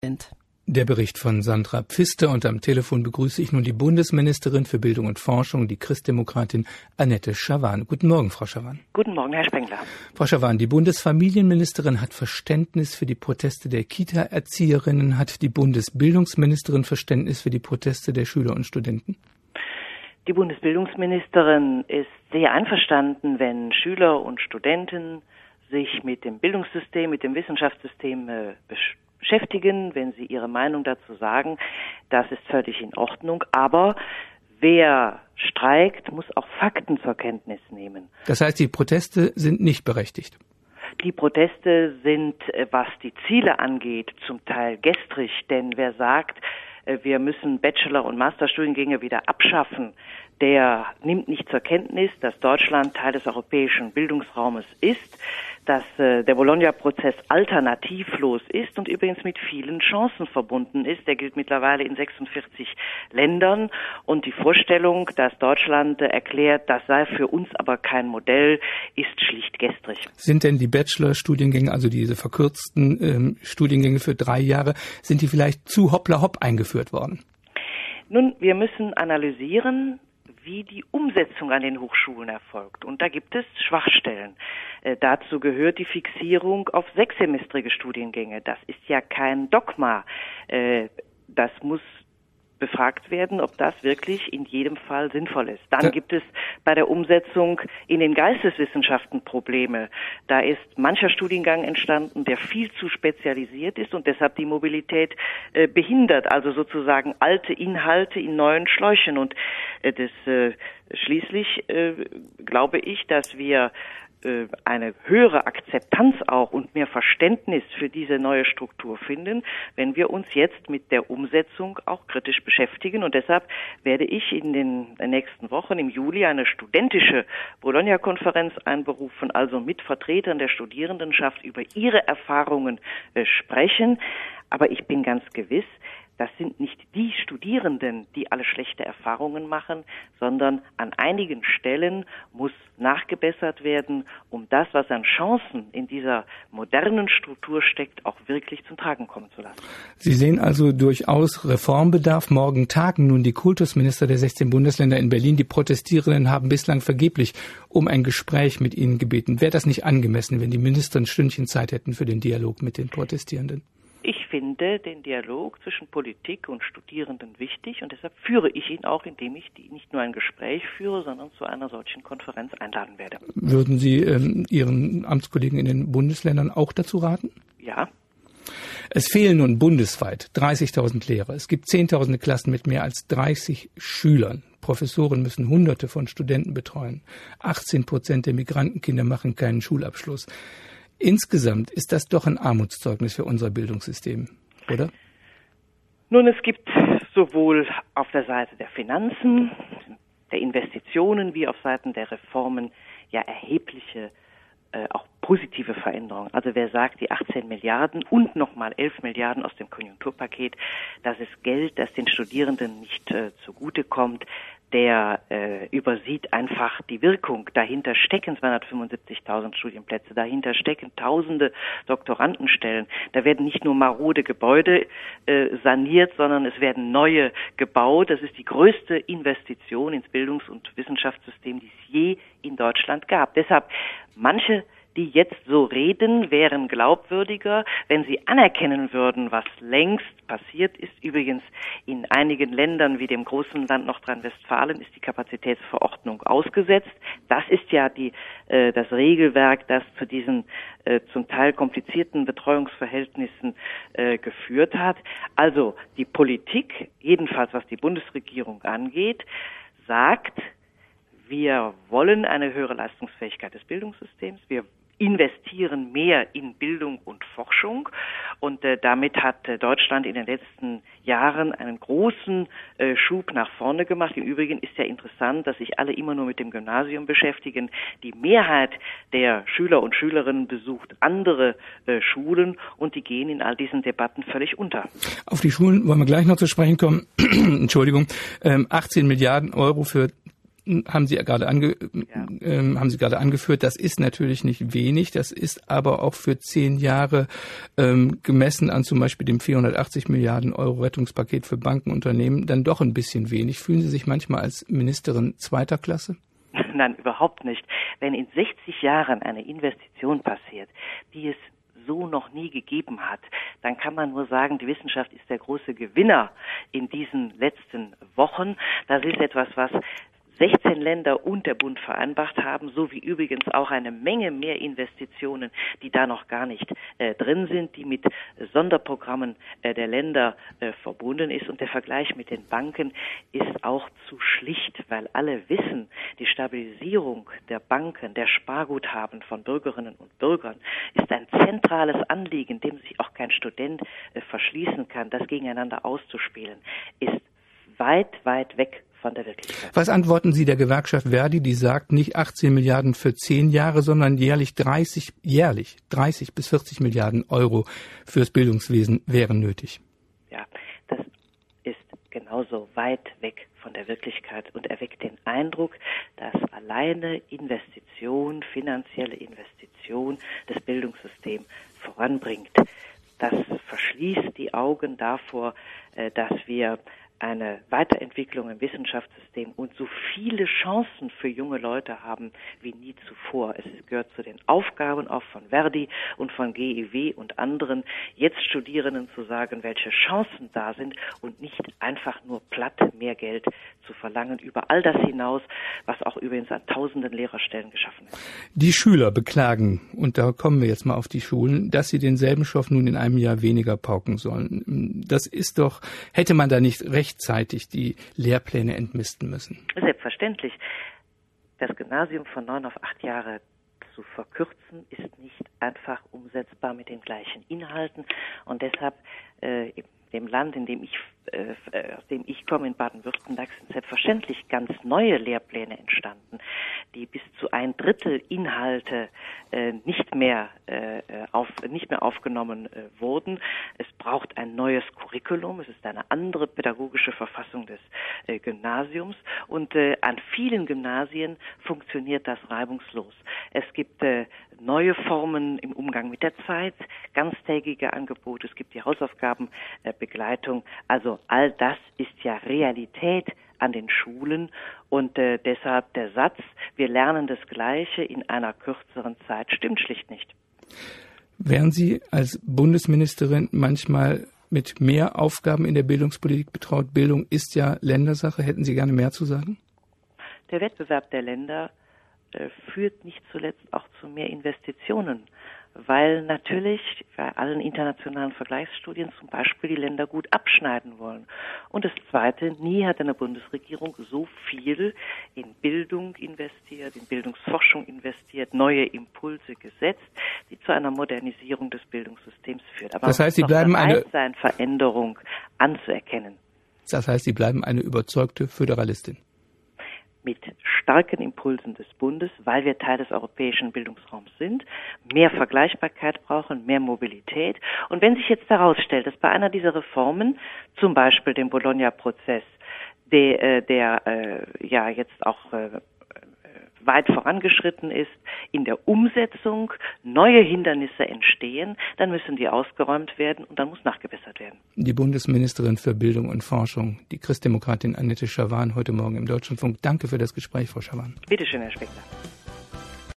sind. Der Bericht von Sandra Pfister, und am Telefon begrüße ich nun die Bundesministerin für Bildung und Forschung, die Christdemokratin Annette Schavan. Guten Morgen, Frau Schavan. Guten Morgen, Herr Spengler. Frau Schavan, die Bundesfamilienministerin hat Verständnis für die Proteste der Kita-Erzieherinnen. Hat die Bundesbildungsministerin Verständnis für die Proteste der Schüler und Studenten? Die Bundesbildungsministerin ist sehr einverstanden, wenn Schüler und Studenten sich mit dem Bildungssystem, mit dem Wissenschaftssystem beschäftigen, wenn sie ihre Meinung dazu sagen. Das ist völlig in Ordnung. Aber wer streikt, muss auch Fakten zur Kenntnis nehmen. Das heißt, die Proteste sind nicht berechtigt? Die Proteste sind, was die Ziele angeht, zum Teil gestrig. Denn wer sagt, wir müssen Bachelor- und Masterstudiengänge wieder abschaffen, der nimmt nicht zur Kenntnis, dass Deutschland Teil des europäischen Bildungsraumes ist, dass der Bologna-Prozess alternativlos ist und übrigens mit vielen Chancen verbunden ist. Der gilt mittlerweile in 46 Ländern. Und die Vorstellung, dass Deutschland erklärt, das sei für uns aber kein Modell, ist schlicht gestrig. Sind denn die Bachelor-Studiengänge, also diese verkürzten Studiengänge für 3 Jahre, sind die vielleicht zu hoppla-hopp eingeführt worden? Nun, wir müssen analysieren, wie die Umsetzung an den Hochschulen erfolgt. Und da gibt es Schwachstellen. Dazu gehört die Fixierung auf 6-semestrige Studiengänge. Das ist ja kein Dogma. Das muss befragt werden, ob das wirklich in jedem Fall sinnvoll ist. Dann gibt es bei der Umsetzung in den Geisteswissenschaften Probleme. Da ist mancher Studiengang entstanden, der viel zu spezialisiert ist und deshalb die Mobilität behindert, also sozusagen alte Inhalte in neuen Schläuchen. Und schließlich glaube ich, dass wir eine höhere Akzeptanz auch und mehr Verständnis für diese neue Struktur finden, wenn wir uns jetzt mit der Umsetzung auch kritisch beschäftigen. Und deshalb werde ich in den nächsten Wochen im Juli eine studentische Bologna-Konferenz einberufen, also mit Vertretern der Studierendenschaft über ihre Erfahrungen sprechen. Aber ich bin ganz gewiss, das sind nicht die Studierenden, die alle schlechte Erfahrungen machen, sondern an einigen Stellen muss nachgebessert werden, um das, was an Chancen in dieser modernen Struktur steckt, auch wirklich zum Tragen kommen zu lassen. Sie sehen also durchaus Reformbedarf. Morgen tagen nun die Kultusminister der 16 Bundesländer in Berlin. Die Protestierenden haben bislang vergeblich um ein Gespräch mit ihnen gebeten. Wäre das nicht angemessen, wenn die Minister ein Stündchen Zeit hätten für den Dialog mit den Protestierenden? Ich finde den Dialog zwischen Politik und Studierenden wichtig und deshalb führe ich ihn auch, indem ich nicht nur ein Gespräch führe, sondern zu einer solchen Konferenz einladen werde. Würden Sie Ihren Amtskollegen in den Bundesländern auch dazu raten? Ja. Es fehlen nun bundesweit 30.000 Lehrer. Es gibt 10.000 Klassen mit mehr als 30 Schülern. Professoren müssen Hunderte von Studenten betreuen. 18% der Migrantenkinder machen keinen Schulabschluss. Insgesamt ist das doch ein Armutszeugnis für unser Bildungssystem, oder? Nun, es gibt sowohl auf der Seite der Finanzen, der Investitionen wie auf Seiten der Reformen ja erhebliche, auch positive Veränderungen. Also wer sagt, die 18 Milliarden und nochmal 11 Milliarden aus dem Konjunkturpaket, das ist Geld, das den Studierenden nicht zugutekommt, der übersieht einfach die Wirkung. Dahinter stecken 275.000 Studienplätze, dahinter stecken tausende Doktorandenstellen. Da werden nicht nur marode Gebäude saniert, sondern es werden neue gebaut. Das ist die größte Investition ins Bildungs- und Wissenschaftssystem, die es je in Deutschland gab. Deshalb manche, die jetzt so reden, wären glaubwürdiger, wenn sie anerkennen würden, was längst passiert ist. Übrigens in einigen Ländern wie dem großen Land Nordrhein-Westfalen ist die Kapazitätsverordnung ausgesetzt. Das ist ja das Regelwerk, das zu diesen zum Teil komplizierten Betreuungsverhältnissen geführt hat. Also die Politik, jedenfalls was die Bundesregierung angeht, sagt, wir wollen eine höhere Leistungsfähigkeit des Bildungssystems. Wir investieren mehr in Bildung und Forschung und damit hat Deutschland in den letzten Jahren einen großen Schub nach vorne gemacht. Im Übrigen ist ja interessant, dass sich alle immer nur mit dem Gymnasium beschäftigen. Die Mehrheit der Schüler und Schülerinnen besucht andere Schulen und die gehen in all diesen Debatten völlig unter. Auf die Schulen wollen wir gleich noch zu sprechen kommen. Entschuldigung, 18 Milliarden Euro für haben Sie gerade angeführt, das ist natürlich nicht wenig, das ist aber auch für 10 Jahre gemessen an zum Beispiel dem 480 Milliarden Euro Rettungspaket für Bankenunternehmen dann doch ein bisschen wenig. Fühlen Sie sich manchmal als Ministerin zweiter Klasse? Nein, überhaupt nicht. Wenn in 60 Jahren eine Investition passiert, die es so noch nie gegeben hat, dann kann man nur sagen, die Wissenschaft ist der große Gewinner in diesen letzten Wochen. Das ist etwas, was 16 Länder und der Bund vereinbart haben, so wie übrigens auch eine Menge mehr Investitionen, die da noch gar nicht drin sind, die mit Sonderprogrammen der Länder verbunden ist. Und der Vergleich mit den Banken ist auch zu schlicht, weil alle wissen, die Stabilisierung der Banken, der Sparguthaben von Bürgerinnen und Bürgern ist ein zentrales Anliegen, dem sich auch kein Student verschließen kann. Das gegeneinander auszuspielen, ist weit, weit weg von der Wirklichkeit. Was antworten Sie der Gewerkschaft Verdi, die sagt, nicht 18 Milliarden für 10 Jahre, sondern jährlich 30 bis 40 Milliarden Euro fürs Bildungswesen wären nötig? Ja, das ist genauso weit weg von der Wirklichkeit und erweckt den Eindruck, dass alleine finanzielle Investition das Bildungssystem voranbringt. Das verschließt die Augen davor, dass wir eine Weiterentwicklung im Wissenschaftssystem und so viele Chancen für junge Leute haben wie nie zuvor. Es gehört zu den Aufgaben auch von Verdi und von GEW und anderen, jetzt Studierenden zu sagen, welche Chancen da sind und nicht einfach nur platt mehr Geld zu verlangen über all das hinaus, was auch übrigens an tausenden Lehrerstellen geschaffen ist. Die Schüler beklagen, und da kommen wir jetzt mal auf die Schulen, dass sie denselben Stoff nun in einem Jahr weniger pauken sollen. Das ist doch, hätte man da nicht rechtzeitig die Lehrpläne entmisten müssen? Selbstverständlich. Das Gymnasium von 9 auf 8 Jahre zu verkürzen, ist nicht einfach umsetzbar mit den gleichen Inhalten. Und deshalb in dem Land, aus dem ich komme, in Baden-Württemberg, sind selbstverständlich ganz neue Lehrpläne entstanden, die bis zu 1/3 Inhalte nicht mehr aufgenommen wurden. Es braucht ein neues Curriculum, es ist eine andere pädagogische Verfassung des Gymnasiums und an vielen Gymnasien funktioniert das reibungslos. Es gibt neue Formen im Umgang mit der Zeit, ganztägige Angebote, es gibt die Hausaufgabenbegleitung. Also all das ist ja Realität an den Schulen und deshalb der Satz, wir lernen das Gleiche in einer kürzeren Zeit, stimmt schlicht nicht. Wären Sie als Bundesministerin manchmal mit mehr Aufgaben in der Bildungspolitik betraut? Bildung ist ja Ländersache. Hätten Sie gerne mehr zu sagen? Der Wettbewerb der Länder führt nicht zuletzt auch zu mehr Investitionen, weil natürlich bei allen internationalen Vergleichsstudien zum Beispiel die Länder gut abschneiden wollen. Und das Zweite, nie hat eine Bundesregierung so viel in Bildung investiert, in Bildungsforschung investiert, neue Impulse gesetzt, die zu einer Modernisierung des Bildungssystems führt. Aber das heißt, Sie bleiben eine Veränderung anzuerkennen. Das heißt, Sie bleiben eine überzeugte Föderalistin. Mit starken Impulsen des Bundes, weil wir Teil des europäischen Bildungsraums sind, mehr Vergleichbarkeit brauchen, mehr Mobilität. Und wenn sich jetzt herausstellt, dass bei einer dieser Reformen, zum Beispiel dem Bologna-Prozess, der jetzt auch weit vorangeschritten ist, in der Umsetzung neue Hindernisse entstehen, dann müssen die ausgeräumt werden und dann muss nachgebessert werden. Die Bundesministerin für Bildung und Forschung, die Christdemokratin Annette Schavan, heute Morgen im Deutschlandfunk. Danke für das Gespräch, Frau Schavan. Bitte schön, Herr Spechler.